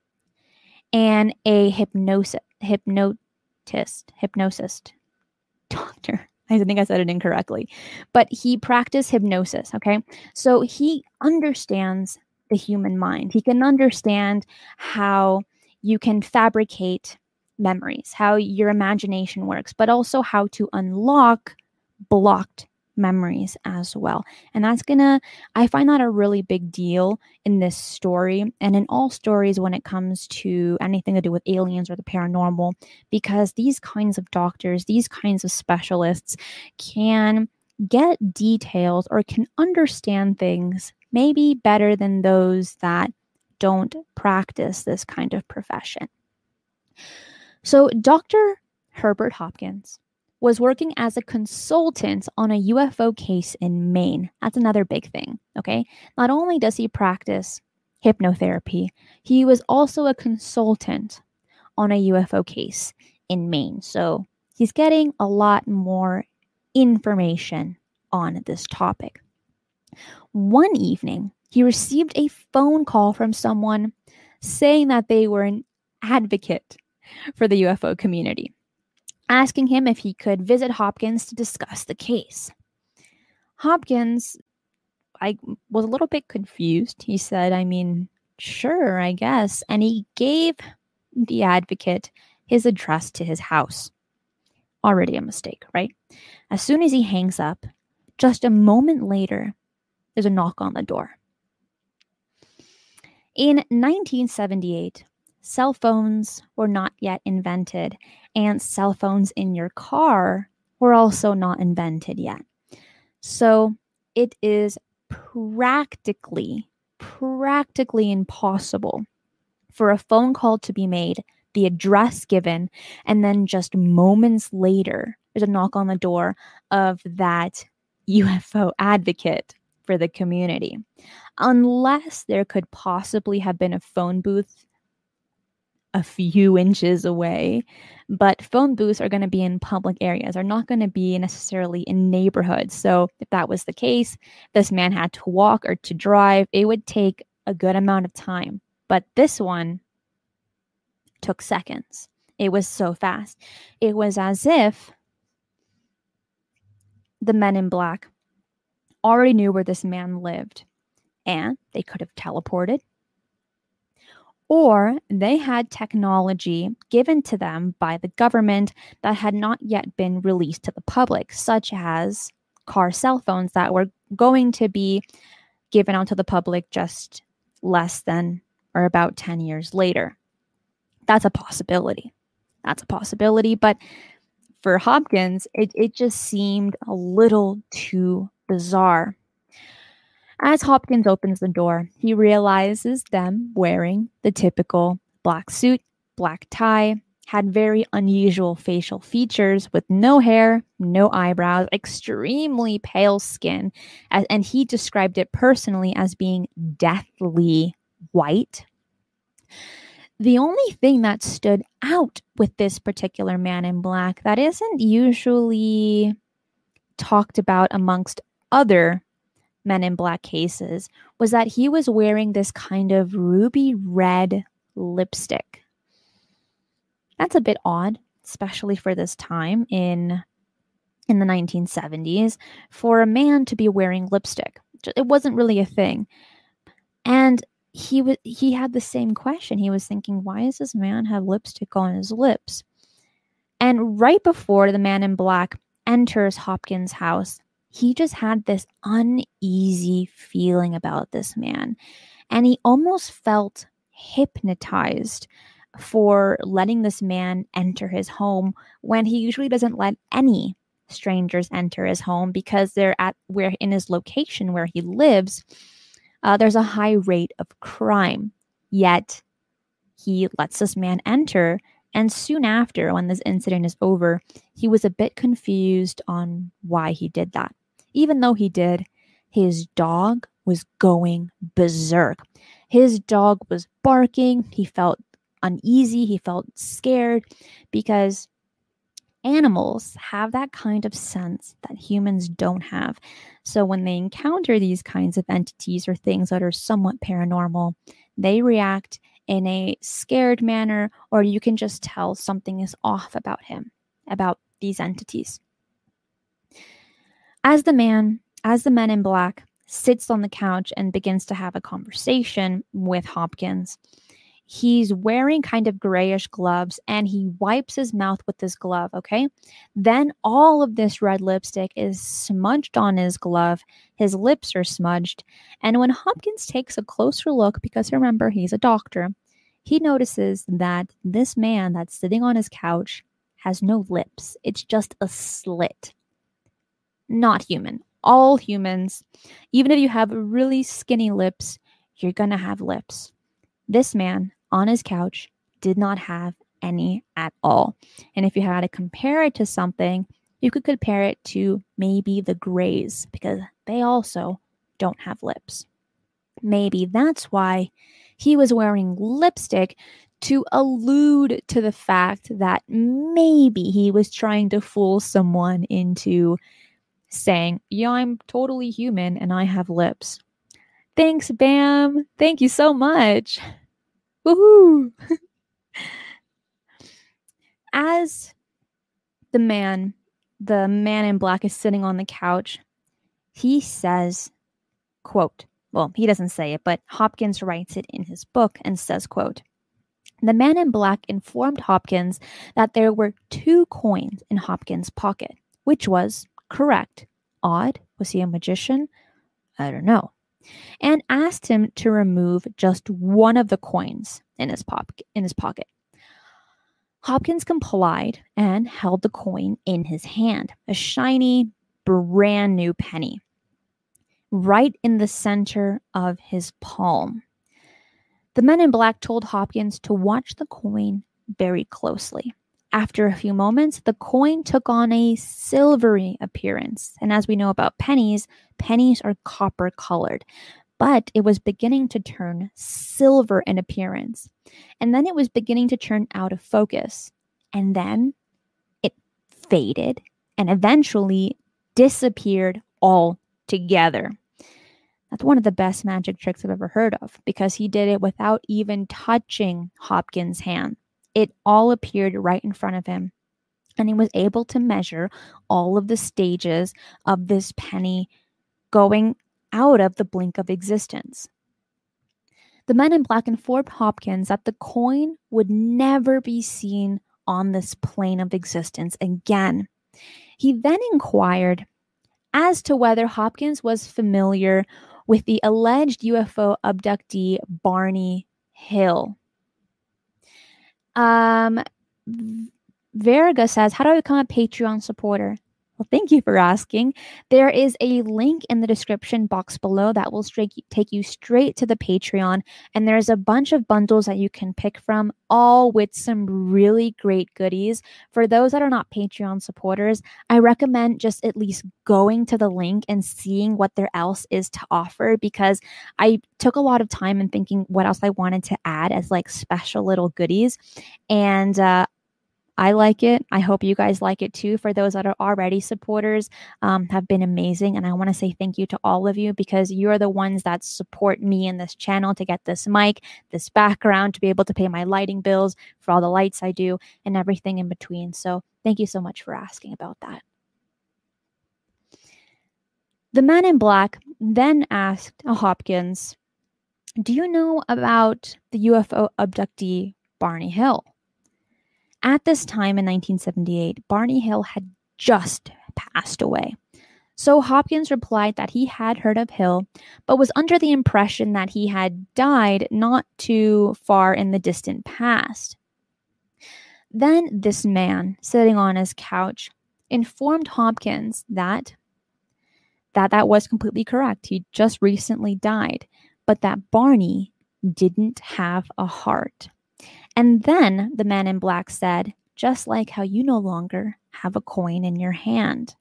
and a hypnosis, hypnotist, hypnosist, doctor. I think I said it incorrectly, but he practiced hypnosis, okay? So he understands the human mind. He can understand how you can fabricate memories, how your imagination works, but also how to unlock blocked memories as well. And that's gonna, I find that a really big deal in this story and in all stories when it comes to anything to do with aliens or the paranormal, because these kinds of doctors, these kinds of specialists can get details or can understand things maybe better than those that don't practice this kind of profession. So Doctor Herbert Hopkins was working as a consultant on a U F O case in Maine. That's another big thing, okay? Not only does he practice hypnotherapy, he was also a consultant on a U F O case in Maine. So he's getting a lot more information on this topic. One evening, he received a phone call from someone saying that they were an advocate for the U F O community, asking him if he could visit Hopkins to discuss the case. Hopkins, I was a little bit confused. He said, I mean, sure, I guess. And he gave the advocate his address to his house. Already a mistake, right? As soon as he hangs up, just a moment later, there's a knock on the door. In nineteen seventy-eight, cell phones were not yet invented, and cell phones in your car were also not invented yet. So it is practically, practically impossible for a phone call to be made, the address given, and then just moments later, there's a knock on the door of that U F O advocate for the community. Unless there could possibly have been a phone booth a few inches away, but phone booths are going to be in public areas, are not going to be necessarily in neighborhoods. So if that was the case, this man had to walk or to drive, it would take a good amount of time. But this one took seconds. It was so fast. It was as if the men in black already knew where this man lived, and they could have teleported, or they had technology given to them by the government that had not yet been released to the public, such as car cell phones that were going to be given out to the public just less than or about ten years later. That's a possibility. That's a possibility. But for Hopkins, it, it just seemed a little too bizarre. As Hopkins opens the door, he realizes them wearing the typical black suit, black tie, had very unusual facial features with no hair, no eyebrows, extremely pale skin, as, and he described it personally as being deathly white. The only thing that stood out with this particular man in black that isn't usually talked about amongst other men in black cases was that he was wearing this kind of ruby red lipstick. That's a bit odd, especially for this time in in the nineteen seventies, for a man to be wearing lipstick. It wasn't really a thing. And he was he had the same question. He was thinking, why does this man have lipstick on his lips? And right before the man in black enters Hopkins' house, he just had this uneasy feeling about this man. And he almost felt hypnotized for letting this man enter his home when he usually doesn't let any strangers enter his home because they're at where in his location where he lives, uh, there's a high rate of crime. Yet he lets this man enter. And soon after, when this incident is over, he was a bit confused on why he did that. Even though he did, his dog was going berserk. His dog was barking. He felt uneasy. He felt scared because animals have that kind of sense that humans don't have. So when they encounter these kinds of entities or things that are somewhat paranormal, they react in a scared manner, or you can just tell something is off about him, about these entities. As the man, as the man in black sits on the couch and begins to have a conversation with Hopkins, he's wearing kind of grayish gloves and he wipes his mouth with his glove, okay? Then all of this red lipstick is smudged on his glove. His lips are smudged. And when Hopkins takes a closer look, because remember, he's a doctor, he notices that this man that's sitting on his couch has no lips. It's just a slit. Not human. All humans, even if you have really skinny lips, you're going to have lips. This man on his couch did not have any at all. And if you had to compare it to something, you could compare it to maybe the Greys, because they also don't have lips. Maybe that's why he was wearing lipstick, to allude to the fact that maybe he was trying to fool someone into saying, yeah, I'm totally human and I have lips. Thanks, Bam. Thank you so much. Woohoo! As the man, the man in black is sitting on the couch, he says, quote, well, he doesn't say it, but Hopkins writes it in his book and says, quote, the man in black informed Hopkins that there were two coins in Hopkins' pocket, which was correct. Odd. Was he a magician? I don't know. And asked him to remove just one of the coins in his, pop- in his pocket. Hopkins complied and held the coin in his hand, a shiny, brand new penny, right in the center of his palm. The men in black told Hopkins to watch the coin very closely. After a few moments, the coin took on a silvery appearance. And as we know about pennies, pennies are copper colored. But it was beginning to turn silver in appearance. And then it was beginning to turn out of focus. And then it faded and eventually disappeared altogether. That's one of the best magic tricks I've ever heard of, because he did it without even touching Hopkins' hand. It all appeared right in front of him, and he was able to measure all of the stages of this penny going out of the blink of existence. The men in black informed Hopkins that the coin would never be seen on this plane of existence again. He then inquired as to whether Hopkins was familiar with the alleged U F O abductee Barney Hill. Um, Verga says, how do I become a Patreon supporter? Well, thank you for asking. There is a link in the description box below that will straight, take you straight to the Patreon. And there's a bunch of bundles that you can pick from, all with some really great goodies. For those that are not Patreon supporters, I recommend just at least going to the link and seeing what there else is to offer, because I took a lot of time in thinking what else I wanted to add as like special little goodies. And, uh, I like it. I hope you guys like it too. For those that are already supporters, um, have been amazing. And I want to say thank you to all of you, because you're the ones that support me in this channel to get this mic, this background, to be able to pay my lighting bills, for all the lights I do, and everything in between. So thank you so much for asking about that. The man in black then asked Hopkins, do you know about the U F O abductee Barney Hill? At this time in nineteen seventy-eight, Barney Hill had just passed away. So Hopkins replied that he had heard of Hill, but was under the impression that he had died not too far in the distant past. Then this man, sitting on his couch, informed Hopkins that that that was completely correct. He just recently died, but that Barney didn't have a heart. And then the man in black said, just like how you no longer have a coin in your hand.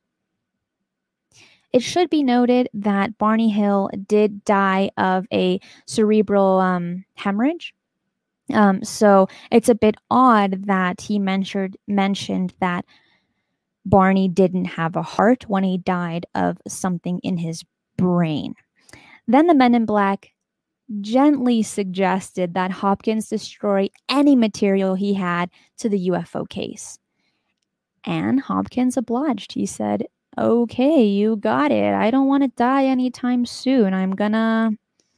It should be noted that Barney Hill did die of a cerebral um, hemorrhage. Um, so it's a bit odd that he mentioned mentioned that Barney didn't have a heart when he died of something in his brain. Then the men in black gently suggested that Hopkins destroy any material he had to the U F O case. And Hopkins obliged. He said, okay, you got it. I don't want to die anytime soon. I'm gonna,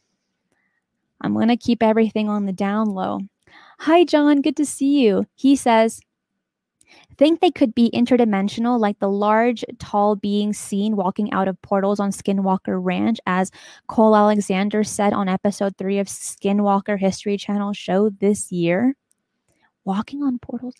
I'm gonna keep everything on the down low. Hi, John. Good to see you. He says, think they could be interdimensional, like the large, tall beings seen walking out of portals on Skinwalker Ranch, as Cole Alexander said on episode three of Skinwalker History Channel show this year. Walking on portals.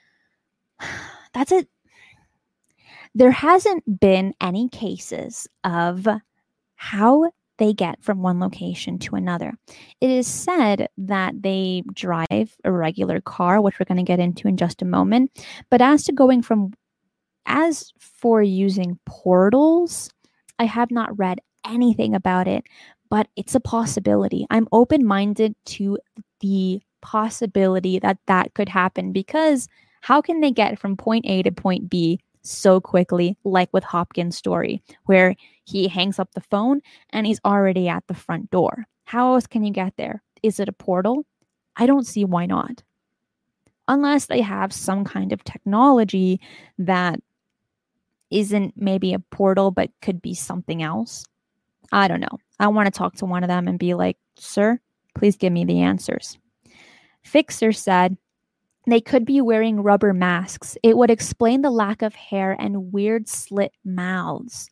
That's it. There hasn't been any cases of how they get from one location to another. It is said that they drive a regular car, which we're going to get into in just a moment. But as to going from, as for using portals, I have not read anything about it, but it's a possibility. I'm open-minded to the possibility that that could happen, because how can they get from point A to point B so quickly, like with Hopkins' story, where he hangs up the phone and he's already at the front door? How else can you get there? Is it a portal? I don't see why not. Unless they have some kind of technology that isn't maybe a portal, but could be something else. I don't know. I want to talk to one of them and be like, sir, please give me the answers. Fixer said, they could be wearing rubber masks. It would explain the lack of hair and weird slit mouths.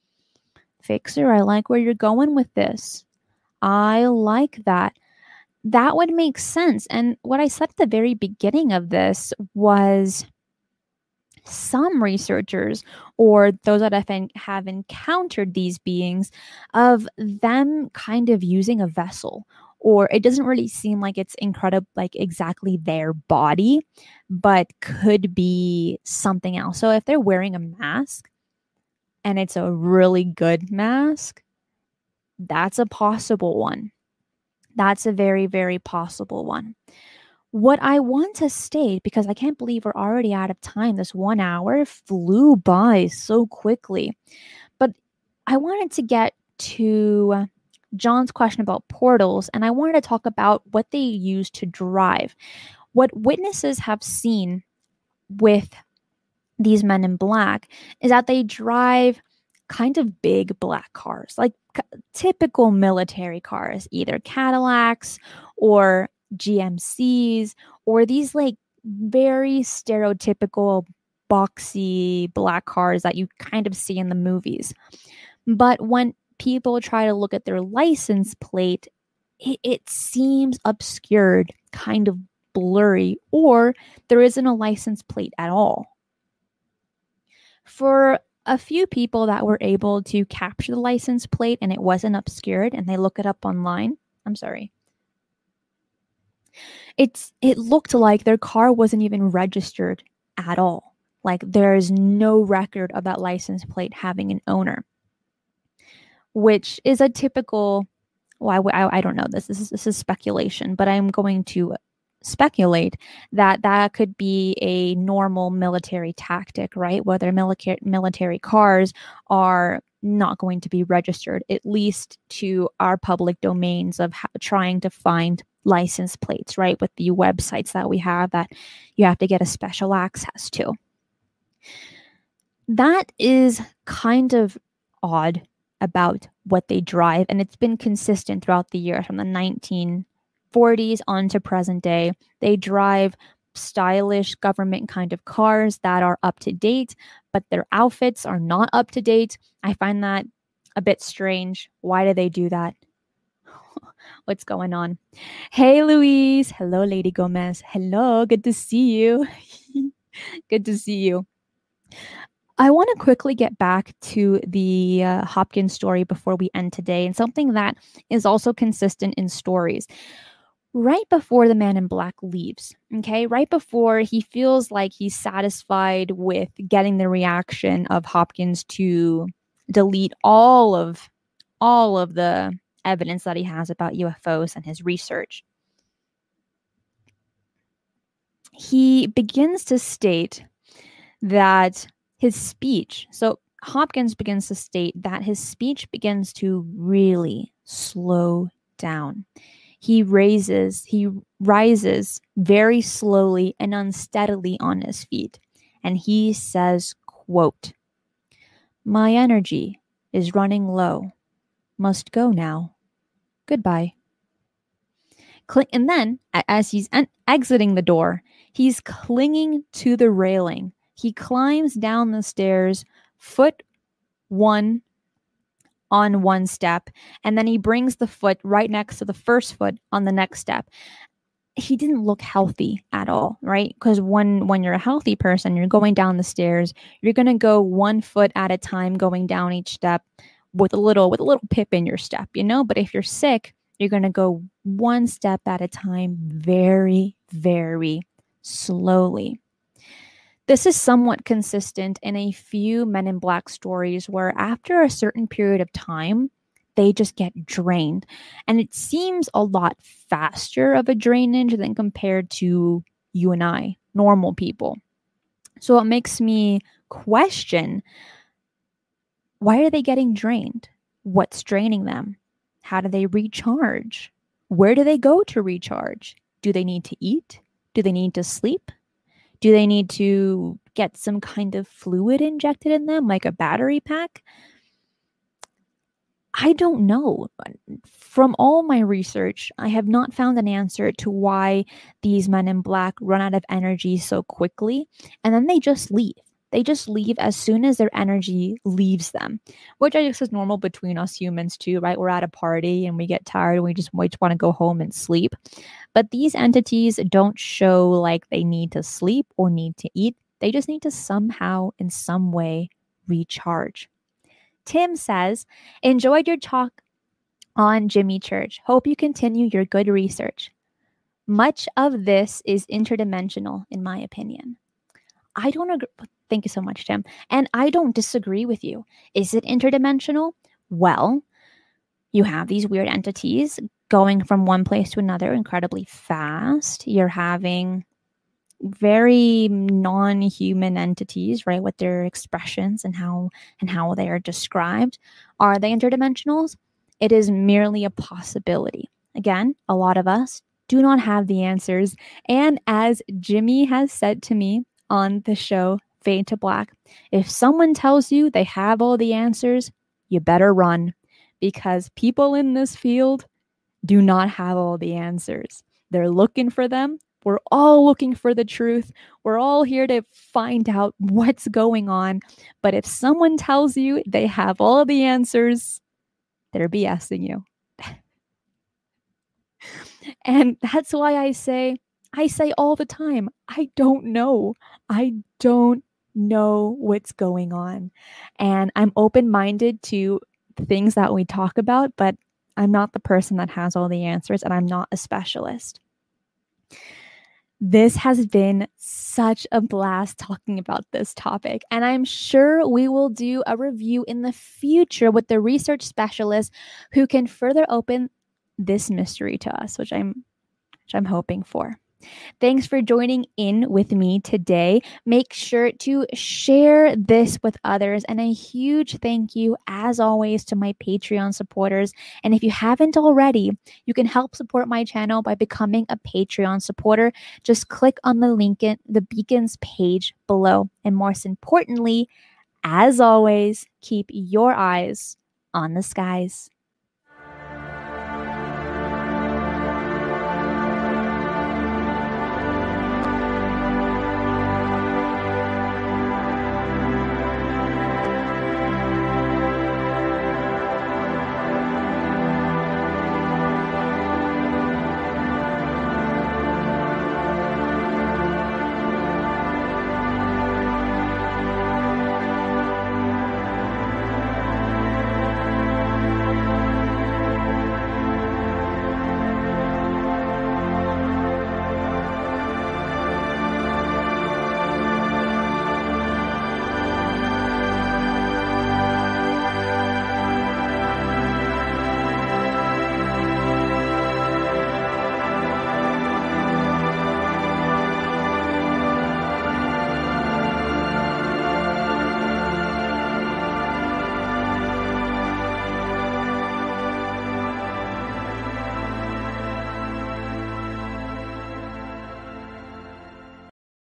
Fixer, I like where you're going with this. I like that. That would make sense. And what I said at the very beginning of this was some researchers, or those that have, have encountered these beings, of them kind of using a vessel. Or it doesn't really seem like it's incredible, like exactly their body, but could be something else. So if they're wearing a mask and it's a really good mask, that's a possible one. That's a very, very possible one. What I want to state, because I can't believe we're already out of time, this one hour flew by so quickly, but I wanted to get to John's question about portals, and I wanted to talk about what they use to drive. What witnesses have seen with these men in black is that they drive kind of big black cars, like c- typical military cars, either Cadillacs or G M Cs, or these like very stereotypical boxy black cars that you kind of see in the movies. But when people try to look at their license plate, it, it seems obscured, kind of blurry, or there isn't a license plate at all. For a few people that were able to capture the license plate and it wasn't obscured, and they look it up online, I'm sorry, it's it looked like their car wasn't even registered at all. Like there's no record of that license plate having an owner, which is a typical, well, I, I don't know this, this is, this is speculation, but I'm going to speculate that that could be a normal military tactic, right? Whether military military cars are not going to be registered, at least to our public domains of ha- trying to find license plates, right? With the websites that we have that you have to get a special access to. That is kind of odd about what they drive, and it's been consistent throughout the year from the nineteen forties on to present day. They drive stylish government kind of cars that are up to date, but their outfits are not up to date. I find that a bit strange. Why do they do that? What's going on? Hey, Louise. Hello, Lady Gomez. Hello. Good to see you. Good to see you. I want to quickly get back to the uh, Hopkins story before we end today, and something that is also consistent in stories. Right before the man in black leaves, okay, right before he feels like he's satisfied with getting the reaction of Hopkins to delete all of all of the evidence that he has about U F Os and his research, he begins to state that his speech, so Hopkins begins to state that his speech begins to really slow down. He raises, he rises very slowly and unsteadily on his feet. And he says, quote, "My energy is running low. Must go now. Goodbye." And then, as he's exiting the door, he's clinging to the railing. He climbs down the stairs, foot one on one step, and then he brings the foot right next to the first foot on the next step. He didn't look healthy at all, right? Because when, when you're a healthy person, you're going down the stairs, you're going to go one foot at a time going down each step with a little with a little pip in your step, you know? But if you're sick, you're going to go one step at a time very, very slowly. This is somewhat consistent in a few Men in Black stories where after a certain period of time, they just get drained. And it seems a lot faster of a drainage than compared to you and I, normal people. So it makes me question, why are they getting drained? What's draining them? How do they recharge? Where do they go to recharge? Do they need to eat? Do they need to sleep? Do they need to get some kind of fluid injected in them, like a battery pack? I don't know. From all my research, I have not found an answer to why these men in black run out of energy so quickly, and then they just leave. They just leave as soon as their energy leaves them, which I guess is normal between us humans too, right? We're at a party and we get tired and we just, we just want to go home and sleep. But these entities don't show like they need to sleep or need to eat. They just need to somehow, in some way, recharge. Tim says, enjoyed your talk on Jimmy Church. Hope you continue your good research. Much of this is interdimensional, in my opinion. I don't agree. Thank you so much, Tim. And I don't disagree with you. Is it interdimensional? Well, you have these weird entities going from one place to another incredibly fast. You're having very non-human entities, right, with their expressions and how and how they are described. Are they interdimensionals? It is merely a possibility. Again, a lot of us do not have the answers. And as Jimmy has said to me on the show, Fade to Black, if someone tells you they have all the answers, you better run, because people in this field do not have all the answers. They're looking for them. We're all looking for the truth. We're all here to find out what's going on. But if someone tells you they have all the answers, they're BSing you. And that's why I say, I say all the time, I don't know. I don't know what's going on. And I'm open-minded to things that we talk about, but I'm not the person that has all the answers, and I'm not a specialist. This has been such a blast talking about this topic, and I'm sure we will do a review in the future with the research specialist who can further open this mystery to us, which I'm which I'm hoping for. Thanks for joining in with me today. Make sure to share this with others, and a huge thank you, as always, to my Patreon supporters. And if you haven't already, you can help support my channel by becoming a Patreon supporter. Just click on the link in the Beacons page below. And most importantly, as always, keep your eyes on the skies.